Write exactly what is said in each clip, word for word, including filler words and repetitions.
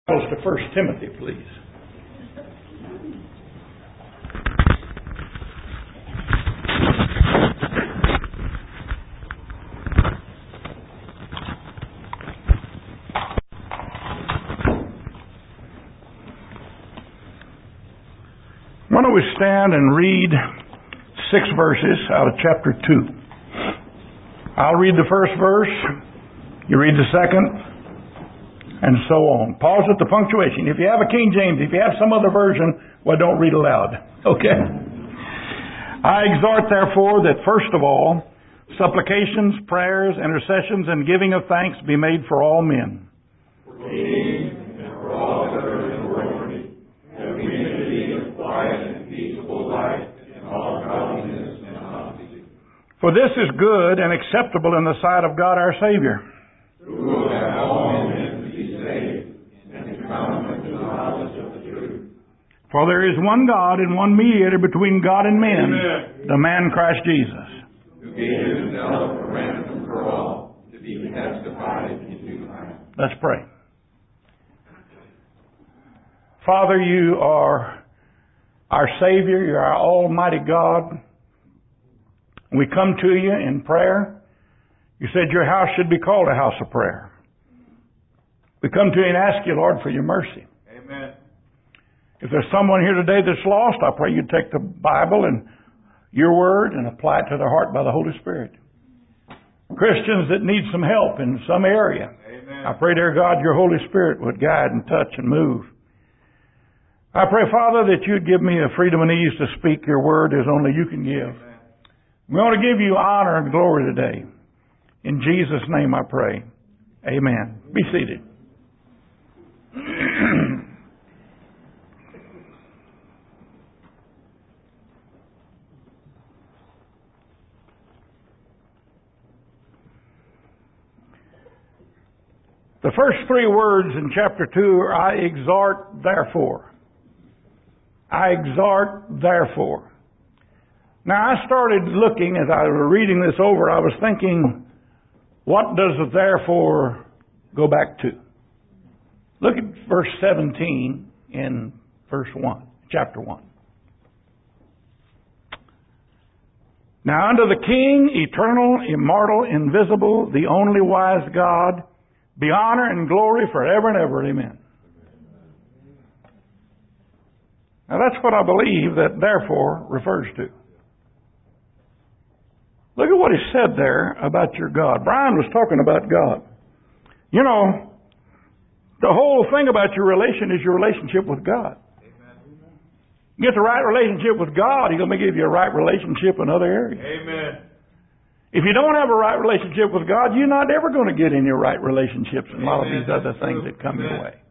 Goes to First Timothy, please. Why don't we stand and read six verses out of chapter two. I'll read the first verse, you read the second, and so on. Pause at the punctuation. If you have a King James, if you have some other version, well, don't read aloud. Okay? I exhort, therefore, that first of all, supplications, prayers, intercessions, and giving of thanks be made for all men. For kings and for all that are in authority, that we may lead a quiet and peaceable life in all godliness and honesty. For this is good and acceptable in the sight of God our Savior, who will have all men to be saved and to come into the knowledge of the truth. For there is one God and one mediator between God and men, Amen. the man Christ Jesus, who gave himself a ransom for all to be testified in due time. Let's pray. Father, you are our Savior. You're our Almighty God. We come to you in prayer. You said your house should be called a house of prayer. We come to you and ask you, Lord, for your mercy. Amen. If there's someone here today that's lost, I pray you take the Bible and your word and apply it to their heart by the Holy Spirit. Christians that need some help in some area, Amen. I pray, dear God, your Holy Spirit would guide and touch and move. I pray, Father, that you'd give me the freedom and ease to speak your word as only you can give. Amen. We want to give you honor and glory today. In Jesus' name I pray. Amen. Be seated. The first three words in chapter two are, I exhort therefore. I exhort therefore. Now I started looking, as I was reading this over, I was thinking, what does the therefore go back to? Look at verse seventeen in verse one, chapter one. Now unto the King, eternal, immortal, invisible, the only wise God, be honor and glory forever and ever. Amen. Now that's what I believe that therefore refers to. Look at what he said there about your God. Brian was talking about God. You know, the whole thing about your relation is your relationship with God. Amen. You get the right relationship with God, He's going to give you a right relationship in other areas. Amen. If you don't have a right relationship with God, you're not ever going to get any right relationships in a lot of these other things that come your way.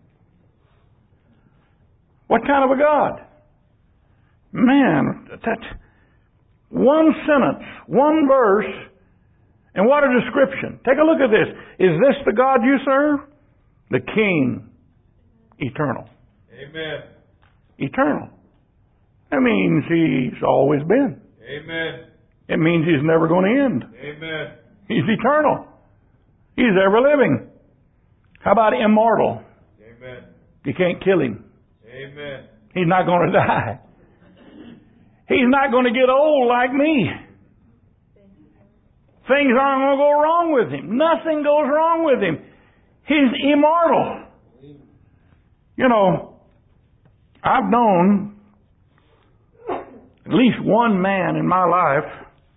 What kind of a God? Man, that one sentence, one verse, and what a description. Take a look at this. Is this the God you serve? The King, eternal. Amen. Eternal. That means He's always been. Amen. It means He's never going to end. Amen. He's eternal. He's ever living. How about immortal? Amen. You can't kill Him. Amen. He's not going to die. He's not going to get old like me. Things aren't going to go wrong with Him. Nothing goes wrong with Him. He's immortal. You know, I've known at least one man in my life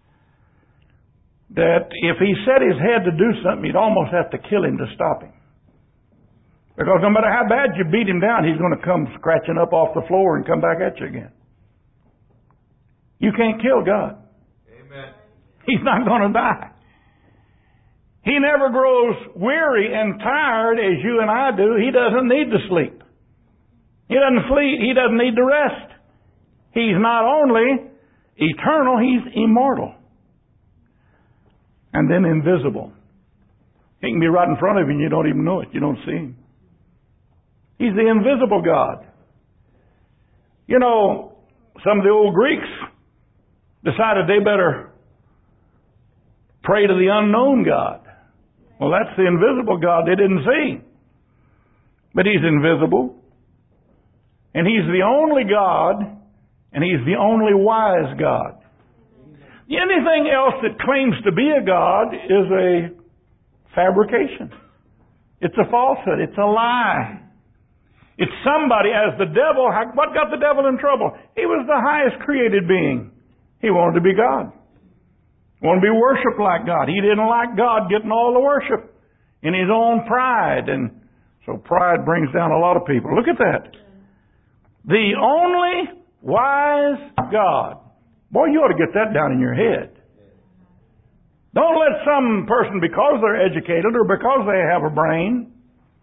that if he set his head to do something, you'd almost have to kill him to stop him. Because no matter how bad you beat him down, he's going to come scratching up off the floor and come back at you again. You can't kill God. Amen. He's not going to die. He never grows weary and tired as you and I do. He doesn't need to sleep. He doesn't sleep. He doesn't need to rest. He's not only eternal, He's immortal. And then invisible. He can be right in front of you and you don't even know it. You don't see Him. He's the invisible God. You know, some of the old Greeks decided they better pray to the unknown God. Well, that's the invisible God they didn't see. but He's invisible. And He's the only God, and He's the only wise God. Anything else that claims to be a God is a fabrication. It's a falsehood. It's a lie. It's somebody, as the devil, what got the devil in trouble? He was the highest created being. He wanted to be God. He wanted to be worshipped like God. He didn't like God getting all the worship in his own pride. And so pride brings down a lot of people. Look at that. The only wise God. Boy, you ought to get that down in your head. Don't let some person, because they're educated or because they have a brain,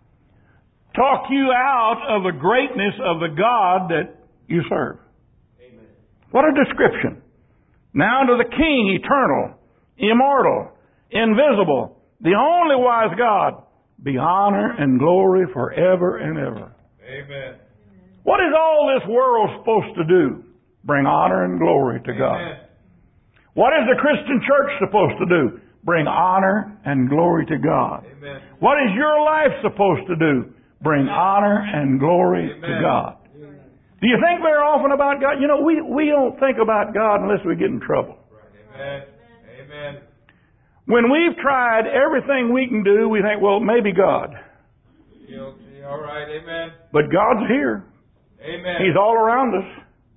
talk you out of the greatness of the God that you serve. Amen. What a description. Now to the King, eternal, immortal, invisible, the only wise God, be honor and glory forever and ever. Amen. What is all this world supposed to do? Bring honor and glory to Amen. God. What is the Christian church supposed to do? Bring honor and glory to God. Amen. What is your life supposed to do? Bring Amen. Honor and glory Amen. To God. Amen. Do you think very often about God? You know, we, we don't think about God unless we get in trouble. Amen. Amen. When we've tried everything we can do, we think, well, maybe God. Guilty. All right. Amen. But God's here. Amen. He's all around us.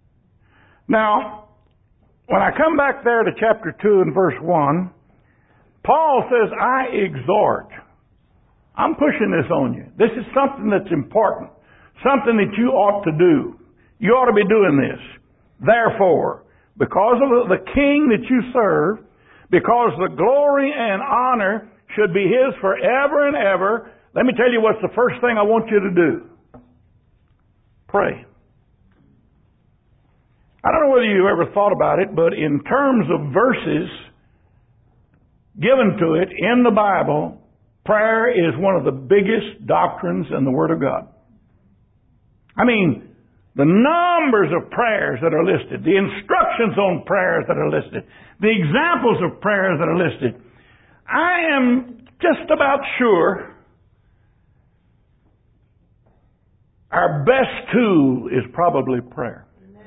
Now, when I come back there to chapter two and verse one, Paul says, I exhort. I'm pushing this on you. This is something that's important. Something that you ought to do. You ought to be doing this. Therefore, because of the King that you serve, because the glory and honor should be His forever and ever, let me tell you what's the first thing I want you to do. Pray. I don't know whether you've ever thought about it, but in terms of verses given to it in the Bible, prayer is one of the biggest doctrines in the Word of God. I mean, the numbers of prayers that are listed, the instructions on prayers that are listed, the examples of prayers that are listed, I am just about sure our best tool is probably prayer.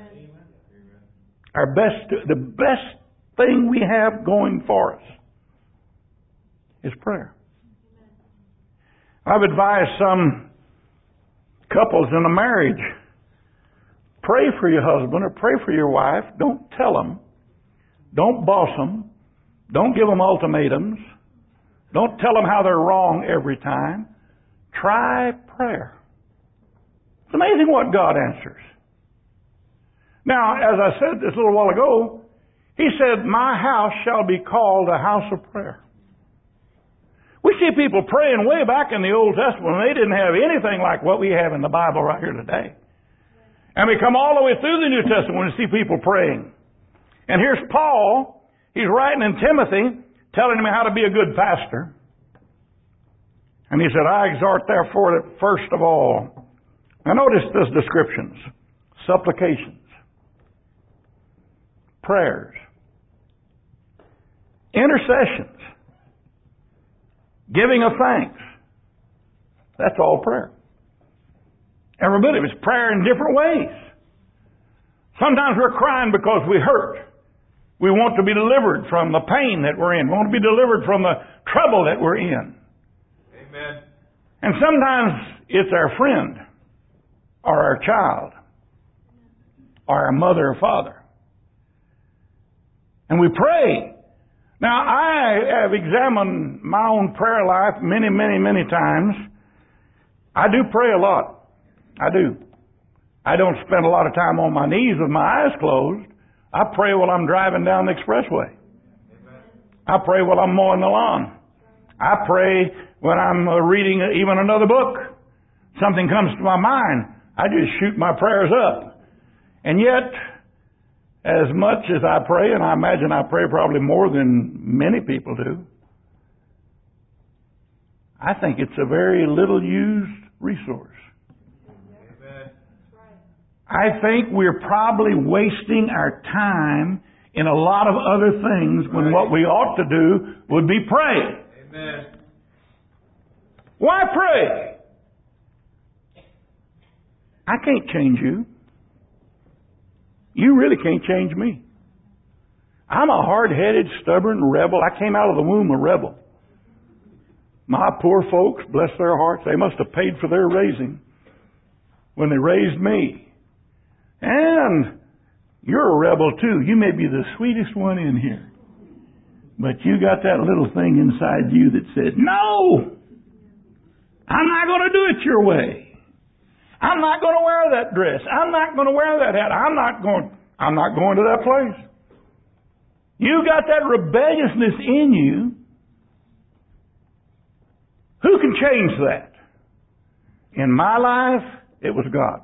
Our best, the best thing we have going for us is prayer. I've advised some couples in a marriage, pray for your husband or pray for your wife. Don't tell them. Don't boss them. Don't give them ultimatums. Don't tell them how they're wrong every time. Try prayer. It's amazing what God answers. Now, as I said this a little while ago, He said, my house shall be called a house of prayer. We see people praying way back in the Old Testament when they didn't have anything like what we have in the Bible right here today. And we come all the way through the New Testament and see people praying. And here's Paul. He's writing in Timothy, telling him how to be a good pastor. And he said, I exhort therefore that first of all, now notice these descriptions, supplications, prayers, intercessions, giving of thanks. That's all prayer. Every bit of it is prayer in different ways. Sometimes we're crying because we hurt. We want to be delivered from the pain that we're in. We want to be delivered from the trouble that we're in. Amen. And sometimes it's our friend or our child or our mother or father. And we pray. Now, I have examined my own prayer life many, many, many times. I do pray a lot. I do. I don't spend a lot of time on my knees with my eyes closed. I pray while I'm driving down the expressway. Amen. I pray while I'm mowing the lawn. I pray when I'm reading even another book. Something comes to my mind, I just shoot my prayers up. And yet, as much as I pray, and I imagine I pray probably more than many people do, I think it's a very little used resource. Amen. I think we're probably wasting our time in a lot of other things when what we ought to do would be pray. Amen. Why pray? I can't change you. You really can't change me. I'm a hard-headed, stubborn rebel. I came out of the womb a rebel. My poor folks, bless their hearts, they must have paid for their raising when they raised me. And you're a rebel too. You may be the sweetest one in here. But you got that little thing inside you that said, no! I'm not going to do it your way. I'm not going to wear that dress. I'm not going to wear that hat. I'm not going, I'm not going to that place. You got that rebelliousness in you. Who can change that? In my life, it was God.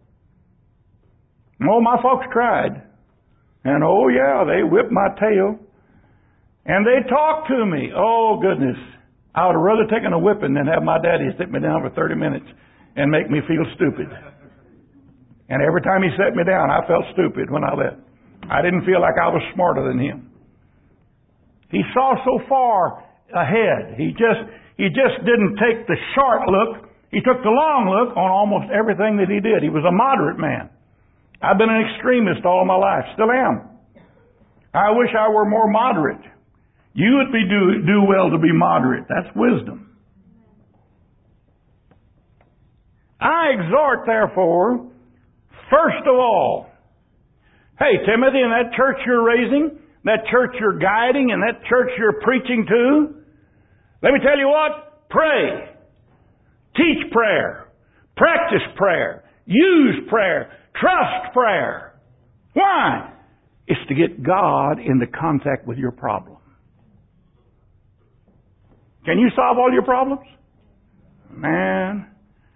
Oh, my folks tried. And oh yeah, they whipped my tail. And they talked to me. Oh goodness. I would have rather taken a whipping than have my daddy sit me down for thirty minutes and make me feel stupid. And every time he set me down, I felt stupid when I left. I didn't feel like I was smarter than him. He saw so far ahead. He just, he just didn't take the short look. He took the long look on almost everything that he did. He was a moderate man. I've been an extremist all my life. Still am. I wish I were more moderate. You would be do, do well to be moderate. That's wisdom. I exhort, therefore, first of all, hey, Timothy, in that church you're raising, that church you're guiding, and that church you're preaching to, let me tell you what, pray. Teach prayer. Practice prayer. Use prayer. Trust prayer. Why? It's to get God into contact with your problem. Can you solve all your problems? Man,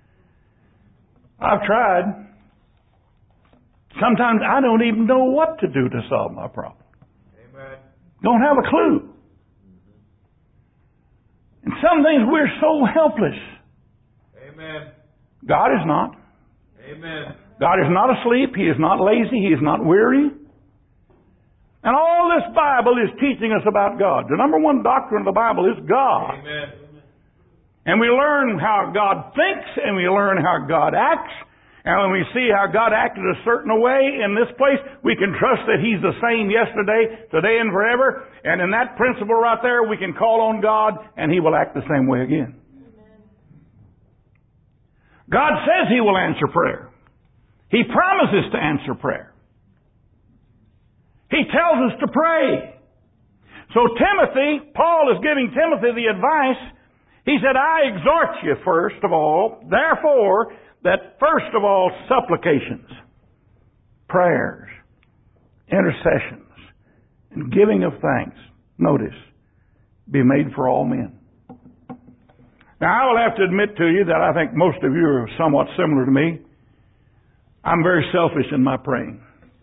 I've tried. Sometimes I don't even know what to do to solve my problem. Amen. Don't have a clue. And some things we're so helpless. Amen. God is not. Amen. God is not asleep. He is not lazy. He is not weary. And all this Bible is teaching us about God. The number one doctrine of the Bible is God. Amen. And we learn how God thinks, and we learn how God acts. And when we see how God acted a certain way in this place, we can trust that He's the same yesterday, today, and forever. And in that principle right there, we can call on God, and He will act the same way again. God says He will answer prayer. He promises to answer prayer. He tells us to pray. So Timothy, Paul is giving Timothy the advice. He said, I exhort you first of all, therefore, that first of all, supplications, prayers, intercessions, and giving of thanks, notice, be made for all men. Now, I will have to admit to you that I think most of you are somewhat similar to me. I'm very selfish in my praying.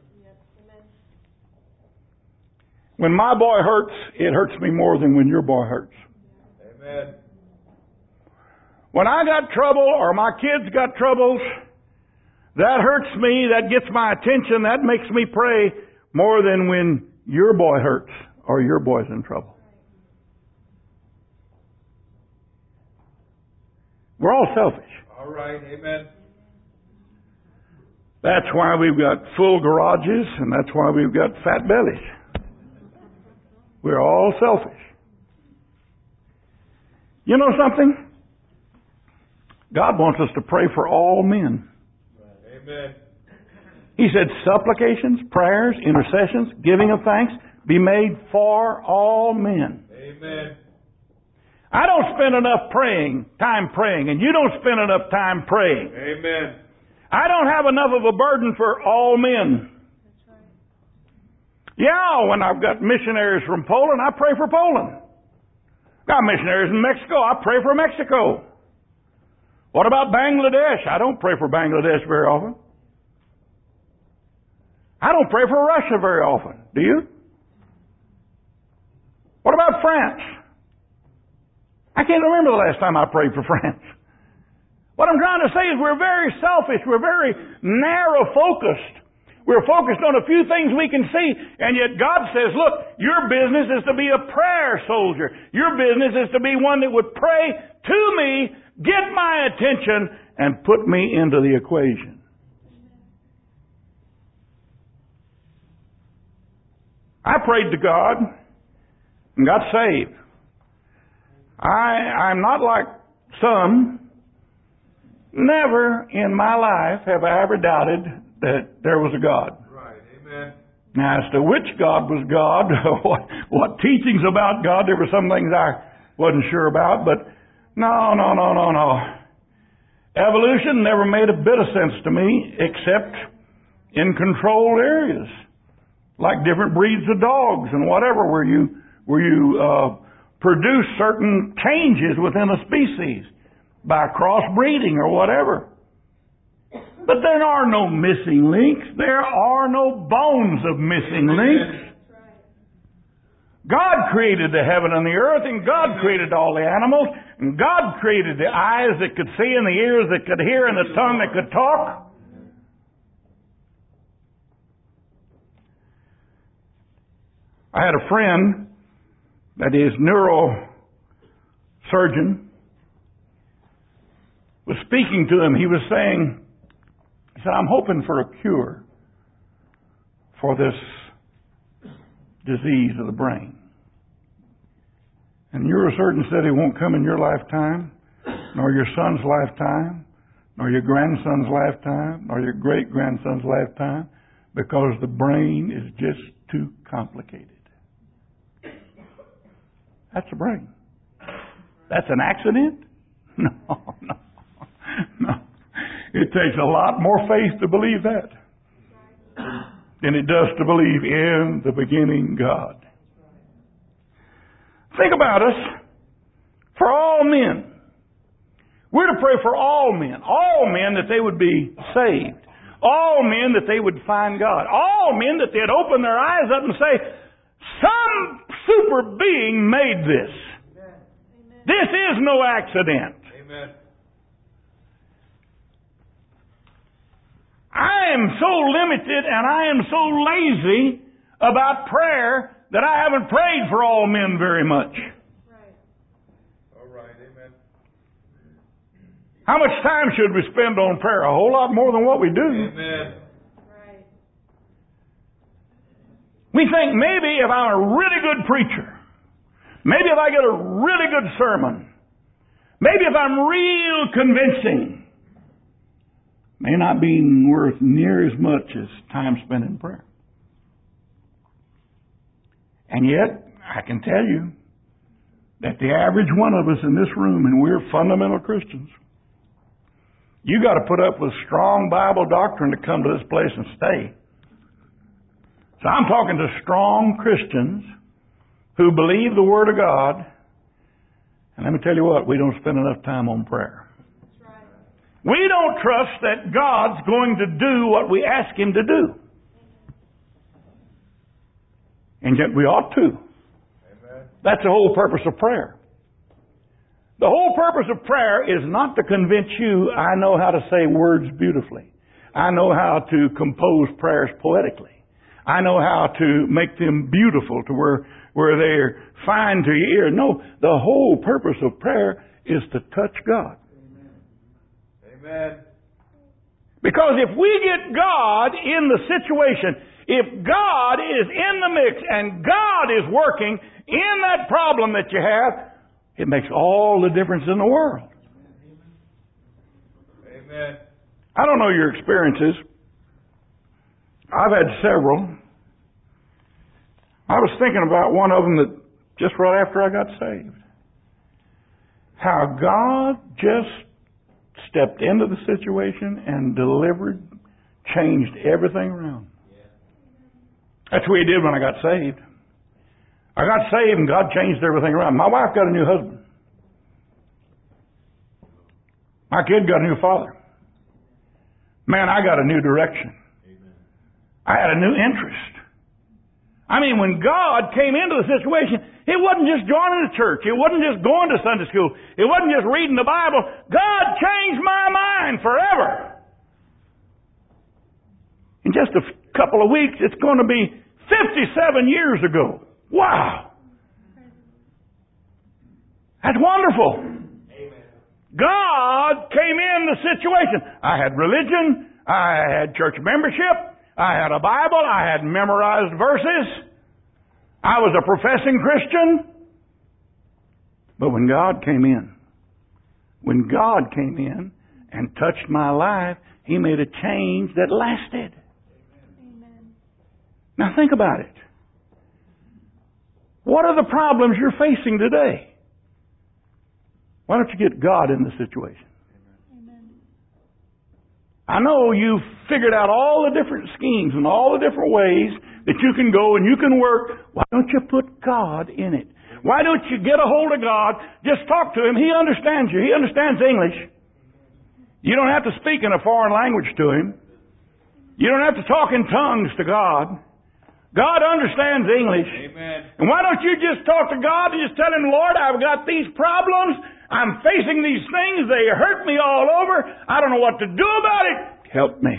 When my boy hurts, it hurts me more than when your boy hurts. Amen. When I got trouble or my kids got troubles, that hurts me, that gets my attention, that makes me pray more than when your boy hurts or your boy's in trouble. We're all selfish. All right. Amen. That's why we've got full garages, and that's why we've got fat bellies. We're all selfish. You know something? God wants us to pray for all men. Amen. He said supplications, prayers, intercessions, giving of thanks be made for all men. Amen. I don't spend enough praying, time praying, and you don't spend enough time praying. Amen. I don't have enough of a burden for all men. Yeah, when I've got missionaries from Poland, I pray for Poland. Got missionaries in Mexico, I pray for Mexico. What about Bangladesh? I don't pray for Bangladesh very often. I don't pray for Russia very often. Do you? What about France? I can't remember the last time I prayed for France. What I'm trying to say is we're very selfish. We're very narrow-focused. We're focused on a few things we can see, and yet God says, look, your business is to be a prayer soldier. Your business is to be one that would pray to me, get my attention, and put me into the equation. I prayed to God and got saved. I, I'm not like some. Never in my life have I ever doubted that there was a God. Right. Amen. Now, as to which God was God, what, what teachings about God, there were some things I wasn't sure about, but no, no, no, no, no. Evolution never made a bit of sense to me, except in controlled areas, like different breeds of dogs and whatever, where you where you uh, produce certain changes within a species by crossbreeding or whatever. But there are no missing links. There are no bones of missing links. God created the heaven and the earth, and God created all the animals, and God created the eyes that could see and the ears that could hear and the tongue that could talk. I had a friend that is neurosurgeon was speaking to him. He was saying, he said, I'm hoping for a cure for this disease of the brain. And the neurosurgeon said it won't come in your lifetime, nor your son's lifetime, nor your grandson's lifetime, nor your great-grandson's lifetime, because the brain is just too complicated. That's the brain. That's an accident? No, no, no. It takes a lot more faith to believe that than it does to believe in the beginning God. Think about us. For all men. We're to pray for all men. All men that they would be saved. All men that they would find God. All men that they'd open their eyes up and say, some super being made this. Amen. This is no accident. Amen. I am so limited and I am so lazy about prayer that I haven't prayed for all men very much. Right. All right. Amen. How much time should we spend on prayer? A whole lot more than what we do. Amen. Right. We think maybe if I'm a really good preacher, maybe if I get a really good sermon, maybe if I'm real convincing, may not be worth near as much as time spent in prayer. And yet, I can tell you that the average one of us in this room, and we're fundamental Christians, you got to put up with strong Bible doctrine to come to this place and stay. So I'm talking to strong Christians who believe the Word of God. And let me tell you what, we don't spend enough time on prayer. We don't trust that God's going to do what we ask Him to do. And yet we ought to. Amen. That's the whole purpose of prayer. The whole purpose of prayer is not to convince you I know how to say words beautifully. I know how to compose prayers poetically. I know how to make them beautiful to where, where they're fine to your ear. No, the whole purpose of prayer is to touch God. Amen. Because if we get God in the situation, if God is in the mix and God is working in that problem that you have, it makes all the difference in the world. Amen. I don't know your experiences. I've had several. I was thinking about one of them that just right after I got saved. How God just stepped into the situation and delivered, changed everything around. That's what He did when I got saved. I got saved and God changed everything around. My wife got a new husband. My kid got a new father. Man, I got a new direction. I had a new interest. I mean, when God came into the situation, it wasn't just joining the church. It wasn't just going to Sunday school. It wasn't just reading the Bible. God changed my mind forever. In just a couple of weeks, it's going to be fifty-seven years ago. Wow. That's wonderful. Amen. God came in the situation. I had religion. I had church membership. I had a Bible. I had memorized verses. I was a professing Christian. But when God came in, when God came in and touched my life, He made a change that lasted. Amen. Now think about it. What are the problems you're facing today? Why don't you get God in the situation? Amen. I know you've figured out all the different schemes and all the different ways that you can go and you can work. Why don't you put God in it? Why don't you get a hold of God? Just talk to Him. He understands you. He understands English. You don't have to speak in a foreign language to Him. You don't have to talk in tongues to God. God understands English. Amen. And why don't you just talk to God and just tell Him, Lord, I've got these problems. I'm facing these things. They hurt me all over. I don't know what to do about it. Help me.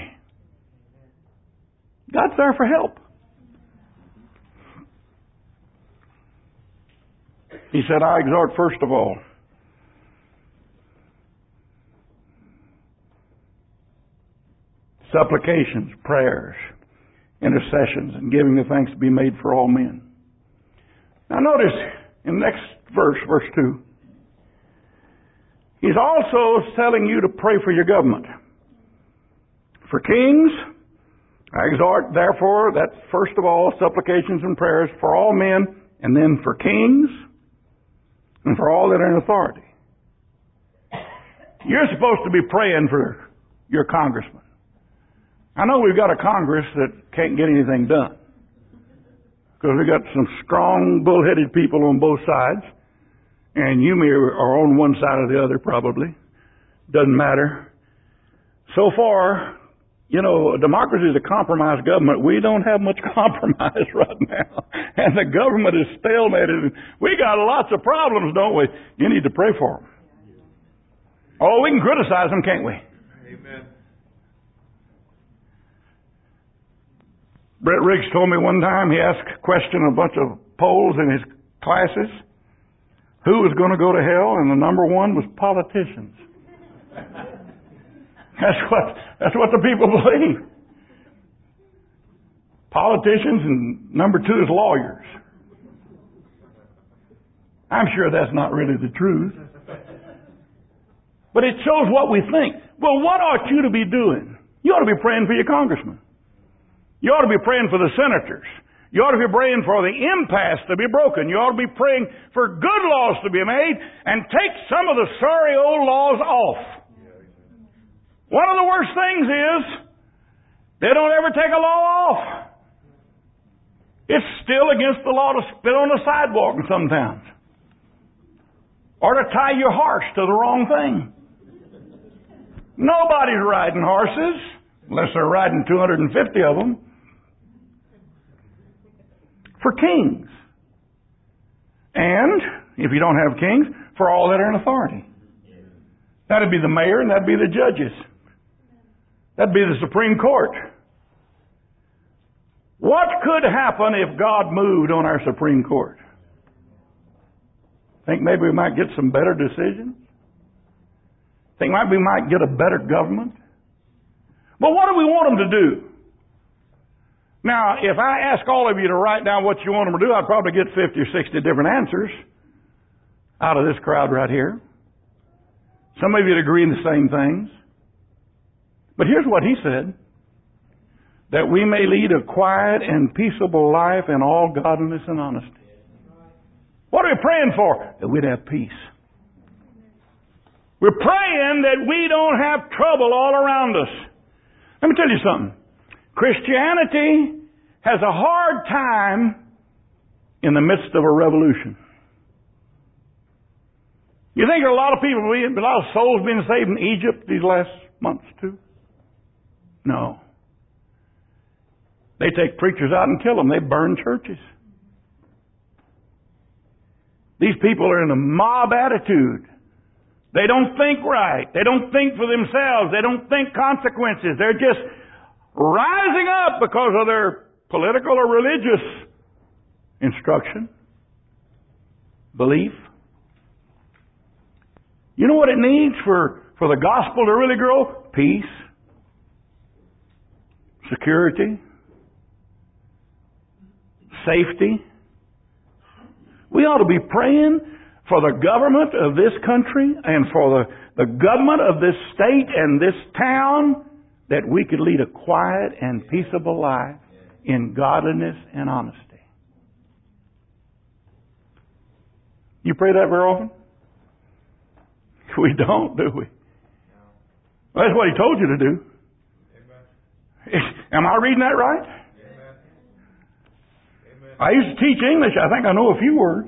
God's there for help. He said, I exhort first of all, supplications, prayers, intercessions, and giving of thanks to be made for all men. Now notice in the next verse, verse two, He's also telling you to pray for your government. For kings, I exhort, therefore, that first of all, supplications and prayers for all men, and then for kings, and for all that are in authority. You're supposed to be praying for your congressman. I know we've got a Congress that can't get anything done, because we've got some strong, bull-headed people on both sides, and you may are on one side or the other probably. Doesn't matter. So far, you know, democracy is a compromised government. We don't have much compromise right now. And the government is stalemated. We got lots of problems, don't we? You need to pray for them. Oh, we can criticize them, can't we? Amen. Brett Riggs told me one time, he asked a question of a bunch of Poles in his classes. Who was going to go to hell? And the number one was politicians. That's what, that's what the people believe. Politicians, and number two is lawyers. I'm sure that's not really the truth. But it shows what we think. Well, what ought you to be doing? You ought to be praying for your congressman. You ought to be praying for the senators. You ought to be praying for the impasse to be broken. You ought to be praying for good laws to be made and take some of the sorry old laws off. One of the worst things is they don't ever take a law off. It's still against the law to spit on the sidewalk in some towns, or to tie your horse to the wrong thing. Nobody's riding horses unless they're riding two hundred fifty of them. For kings. And, if you don't have kings, for all that are in authority. That'd be the mayor and that'd be the judges. That'd be the Supreme Court. What could happen if God moved on our Supreme Court? Think maybe we might get some better decisions? Think maybe we might get a better government? But what do we want them to do? Now, if I ask all of you to write down what you want them to do, I'd probably get fifty or sixty different answers out of this crowd right here. Some of you would agree in the same things. But here's what he said. That we may lead a quiet and peaceable life in all godliness and honesty. What are we praying for? That we'd have peace. We're praying that we don't have trouble all around us. Let me tell you something. Christianity has a hard time in the midst of a revolution. You think there are a lot of people, a lot of souls being saved in Egypt these last months too? No. They take preachers out and kill them. They burn churches. These people are in a mob attitude. They don't think right. They don't think for themselves. They don't think consequences. They're just rising up because of their political or religious instruction, belief. You know what it needs for, for the gospel to really grow? Peace, security, safety, We ought to be praying for the government of this country and for the, the government of this state and this town, that we could lead a quiet and peaceable life in godliness and honesty. You pray that very often? We don't, do we? Well, that's what He told you to do. Amen. Am I reading that right? Amen. I used to teach English. I think I know a few words.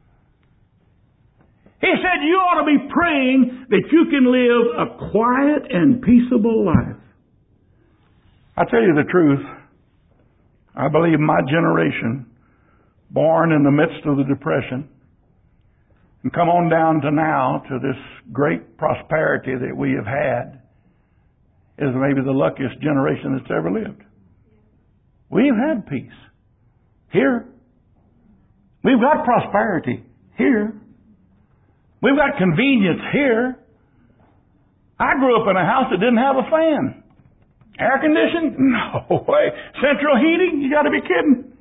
He said you ought to be praying that you can live a quiet and peaceable life. I tell you the truth. I believe my generation, born in the midst of the Depression, and come on down to now, to this great prosperity that we have had, is maybe the luckiest generation that's ever lived. We've had peace here. We've got prosperity here. We've got convenience here. I grew up in a house that didn't have a fan. Air conditioned? No way. Central heating? You got to be kidding.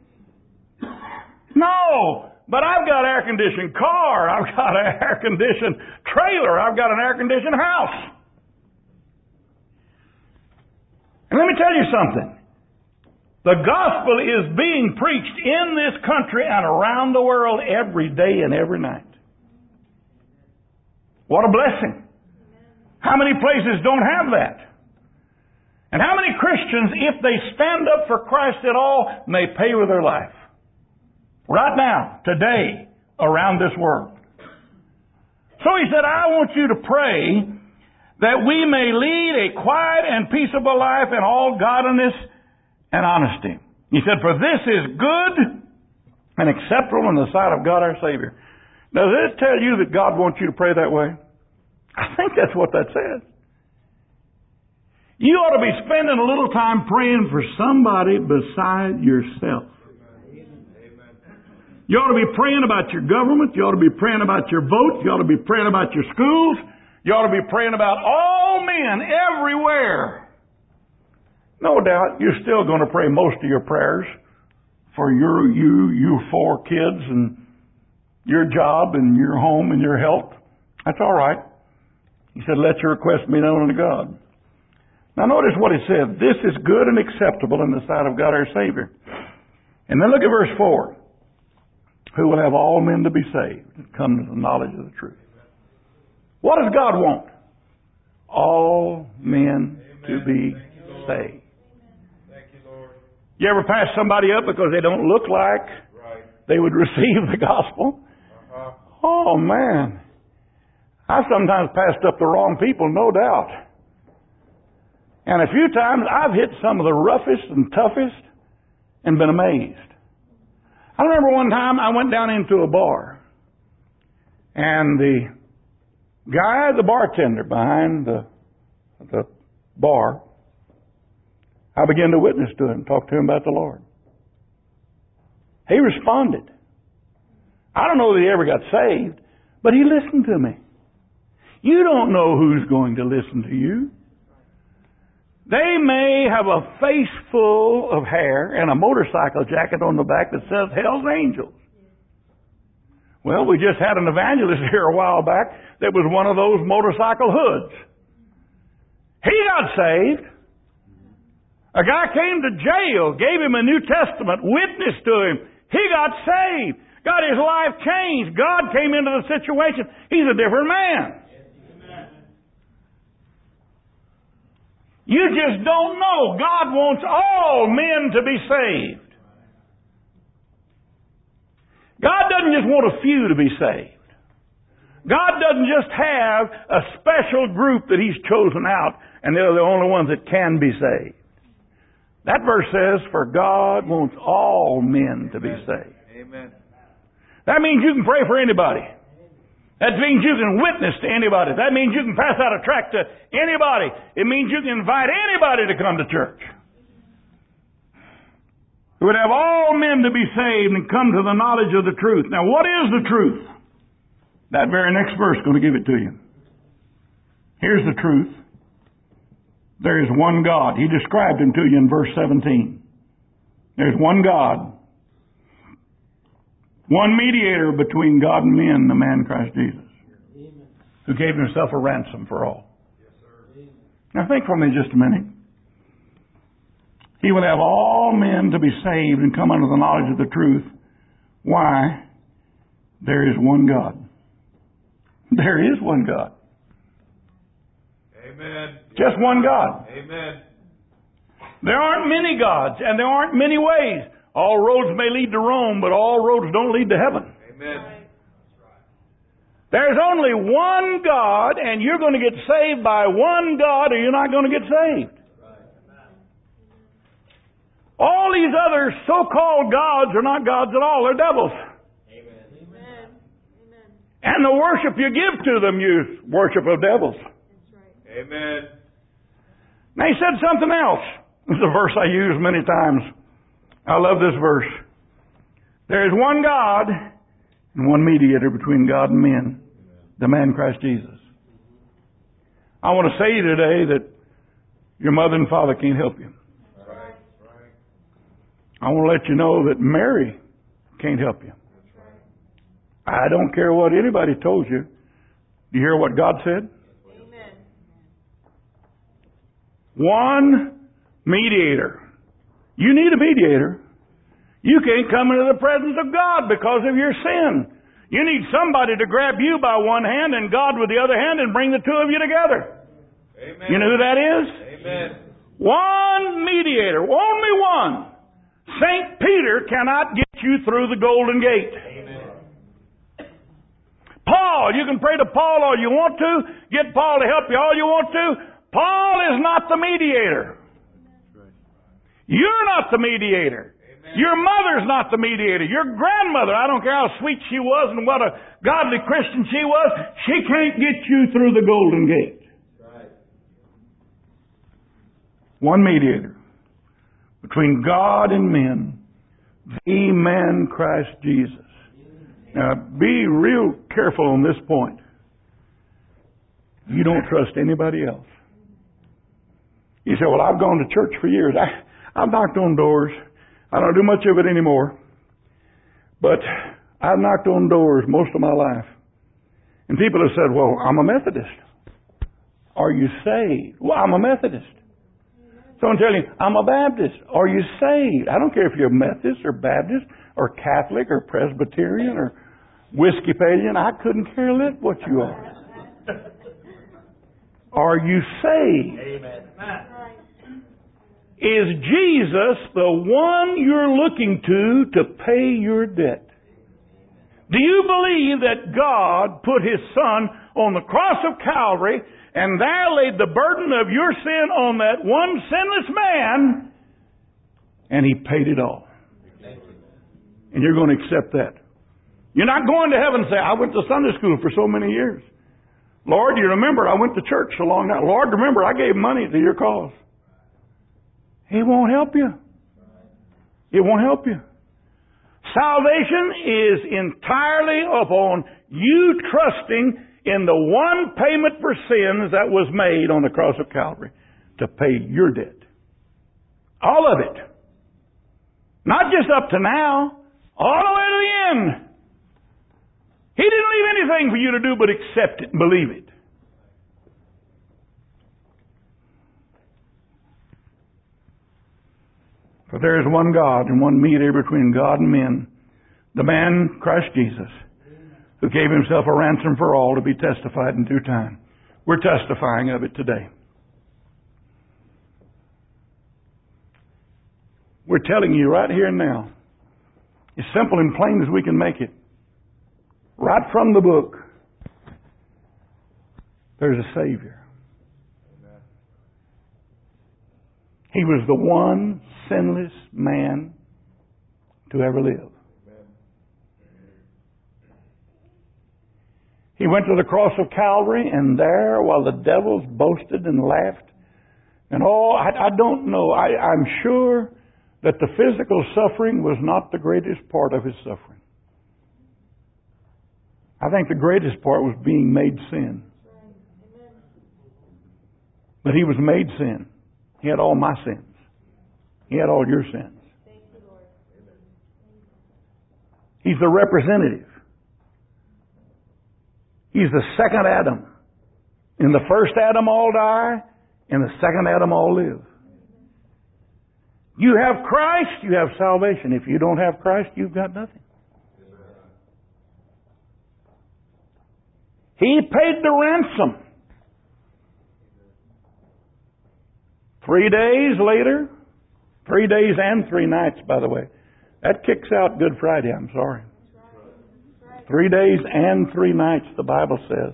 No. But I've got air conditioned car. I've got an air conditioned trailer. I've got an air conditioned house. And let me tell you something. The gospel is being preached in this country and around the world every day and every night. What a blessing. How many places don't have that? And how many Christians, if they stand up for Christ at all, may pay with their life? Right now, today, around this world. So he said, I want you to pray that we may lead a quiet and peaceable life in all godliness and honesty. He said, for this is good and acceptable in the sight of God our Savior. Now, does it tell you that God wants you to pray that way? I think that's what that says. You ought to be spending a little time praying for somebody beside yourself. You ought to be praying about your government. You ought to be praying about your vote. You ought to be praying about your schools. You ought to be praying about all men everywhere. No doubt you're still going to pray most of your prayers for your, you, you four kids and your job and your home and your health. That's all right. He said, let your request be known unto God. Now notice what it said. This is good and acceptable in the sight of God our Savior. And then look at verse four. Who will have all men to be saved and come to the knowledge of the truth. What does God want? All men Amen. To be you, saved. Thank you, Lord. You ever pass somebody up because they don't look like right. they would receive the gospel? Uh-huh. Oh, man. I've sometimes passed up the wrong people, no doubt. And a few times I've hit some of the roughest and toughest and been amazed. I remember one time I went down into a bar, and the guy, the bartender behind the, the bar, I began to witness to him, talk to him about the Lord. He responded. I don't know that he ever got saved, but he listened to me. You don't know who's going to listen to you. They may have a face full of hair and a motorcycle jacket on the back that says Hell's Angels. Well, we just had an evangelist here a while back that was one of those motorcycle hoods. He got saved. A guy came to jail, gave him a New Testament, witnessed to him. He got saved. Got his life changed. God came into the situation. He's a different man. You just don't know. God wants all men to be saved. God doesn't just want a few to be saved. God doesn't just have a special group that He's chosen out and they're the only ones that can be saved. That verse says, for God wants all men to be saved. Amen. That means you can pray for anybody. That means you can witness to anybody. That means you can pass out a tract to anybody. It means you can invite anybody to come to church. We would have all men to be saved and come to the knowledge of the truth. Now, what is the truth? That very next verse is going to give it to you. Here's the truth. There is one God. He described Him to you in verse seventeen. There's one God. One mediator between God and men, the man Christ Jesus, who gave himself a ransom for all. Now think for me just a minute. He would have all men to be saved and come under the knowledge of the truth. Why? There is one God. There is one God. Amen. Just one God. Amen. There aren't many gods, and there aren't many ways. All roads may lead to Rome, but all roads don't lead to heaven. Amen. There's only one God, and you're going to get saved by one God, or you're not going to get saved. All these other so-called gods are not gods at all. They're devils. Amen. And the worship you give to them, you worship of devils. Amen. Now he said something else. This is a verse I use many times. I love this verse. There is one God and one mediator between God and men, the man Christ Jesus. I want to say to you today that your mother and father can't help you. Right. I want to let you know that Mary can't help you. I don't care what anybody told you. Do you hear what God said? Amen. One mediator. You need a mediator. You can't come into the presence of God because of your sin. You need somebody to grab you by one hand and God with the other hand and bring the two of you together. Amen. You know who that is? Amen. One mediator. Only one. Saint Peter cannot get you through the Golden Gate. Amen. Paul, you can pray to Paul all you want to. Get Paul to help you all you want to. Paul is not the mediator. You're not the mediator. Amen. Your mother's not the mediator. Your grandmother, I don't care how sweet she was and what a godly Christian she was, she can't get you through the Golden Gate. Right. One mediator between God and men, the man Christ Jesus. Now, be real careful on this point. You don't trust anybody else. You say, well, I've gone to church for years. I, I've knocked on doors. I don't do much of it anymore. But I've knocked on doors most of my life. And people have said, well, I'm a Methodist. Are you saved? Well, I'm a Methodist. Someone tell you, I'm a Baptist. Are you saved? I don't care if you're Methodist or Baptist or Catholic or Presbyterian or Whiskey-palian. I couldn't care less what you are. Are you saved? Amen. Is Jesus the one you're looking to to pay your debt? Do you believe that God put His Son on the cross of Calvary and there laid the burden of your sin on that one sinless man and He paid it all? And you're going to accept that. You're not going to heaven and say, I went to Sunday school for so many years. Lord, you remember I went to church so long now. Lord, remember I gave money to your cause. He won't help you. It won't help you. Salvation is entirely upon you trusting in the one payment for sins that was made on the cross of Calvary to pay your debt. All of it. Not just up to now, all the way to the end. He didn't leave anything for you to do but accept it and believe it. For there is one God and one mediator between God and men, the man Christ Jesus, who gave Himself a ransom for all to be testified in due time. We're testifying of it today. We're telling you right here and now. As simple and plain as we can make it. Right from the book. There's a Savior. Amen. He was the one sinless man to ever live. Amen. He went to the cross of Calvary, and there, while the devils boasted and laughed, and oh, I, I don't know, I, I'm sure that the physical suffering was not the greatest part of His suffering. I think the greatest part was being made sin. But He was made sin. He had all my sins. He had all your sins. He's the representative. He's the second Adam. In the first Adam all die, in the second Adam all live. You have Christ, you have salvation. If you don't have Christ, you've got nothing. He paid the ransom. Three days later, three days and three nights, by the way. That kicks out Good Friday, I'm sorry. Three days and three nights, the Bible says.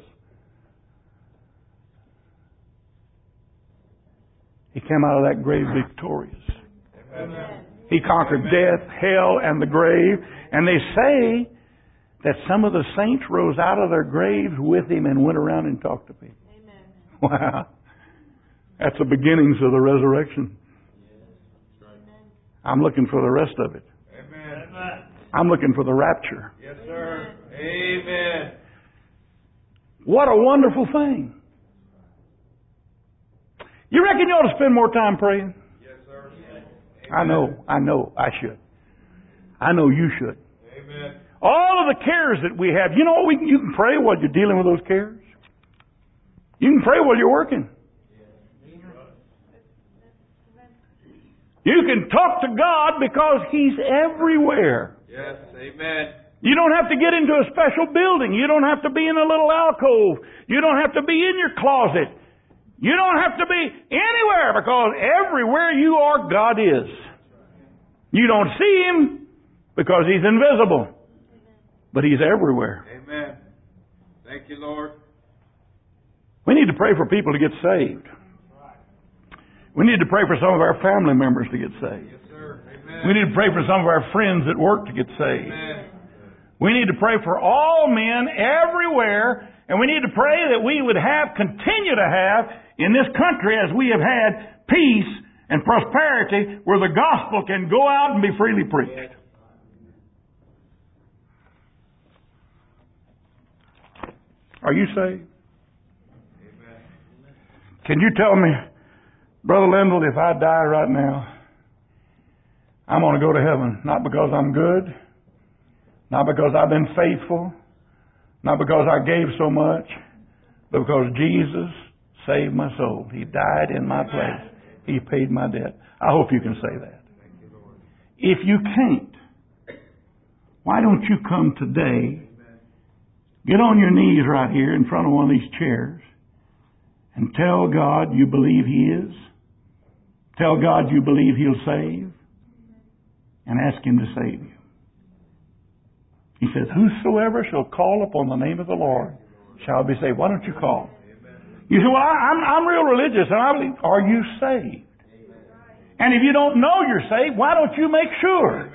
He came out of that grave victorious. Amen. He conquered death, hell, and the grave. And they say that some of the saints rose out of their graves with Him and went around and talked to people. Amen. Wow. That's the beginnings of the resurrection. I'm looking for the rest of it. Amen. I'm looking for the rapture. Yes, sir. Amen. What a wonderful thing. You reckon you ought to spend more time praying? Yes, sir. I know, I know, I should. I know you should. Amen. All of the cares that we have, you know, we can, you can pray while you're dealing with those cares. You can pray while you're working. You can talk to God because He's everywhere. Yes, amen. You don't have to get into a special building. You don't have to be in a little alcove. You don't have to be in your closet. You don't have to be anywhere because everywhere you are, God is. You don't see Him because He's invisible. But He's everywhere. Amen. Thank you, Lord. We need to pray for people to get saved. We need to pray for some of our family members to get saved. Yes, sir. Amen. We need to pray for some of our friends at work to get saved. Amen. We need to pray for all men everywhere, and we need to pray that we would have, continue to have, in this country as we have had, peace and prosperity where the gospel can go out and be freely preached. Are you saved? Amen. Can you tell me, Brother Lindell, if I die right now, I'm going to go to heaven, not because I'm good, not because I've been faithful, not because I gave so much, but because Jesus saved my soul. He died in my place. He paid my debt. I hope you can say that. If you can't, why don't you come today, get on your knees right here in front of one of these chairs, and tell God you believe He is. Tell God you believe He'll save, and ask Him to save you. He says, whosoever shall call upon the name of the Lord shall be saved. Why don't you call? You say, well, I, I'm, I'm real religious, and I believe. Are you saved? And if you don't know you're saved, why don't you make sure?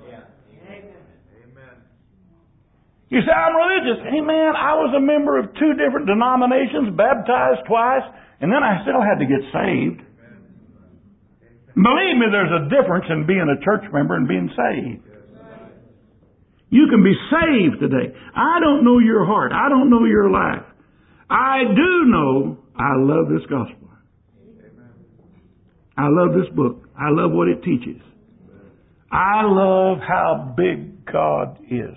You say, I'm religious. Hey, man, I was a member of two different denominations, baptized twice, and then I still had to get saved. Believe me, there's a difference in being a church member and being saved. You can be saved today. I don't know your heart. I don't know your life. I do know I love this gospel. I love this book. I love what it teaches. I love how big God is.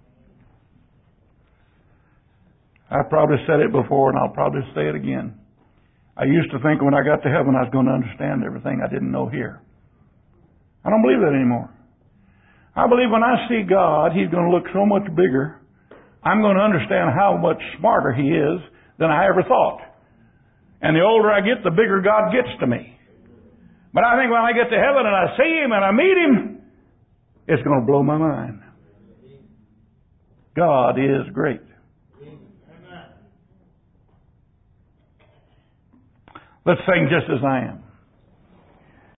I've probably said it before, and I'll probably say it again. I used to think when I got to heaven I was going to understand everything I didn't know here. I don't believe that anymore. I believe when I see God, He's going to look so much bigger. I'm going to understand how much smarter He is than I ever thought. And the older I get, the bigger God gets to me. But I think when I get to heaven and I see Him and I meet Him, it's going to blow my mind. God is great. Let's sing Just As I Am.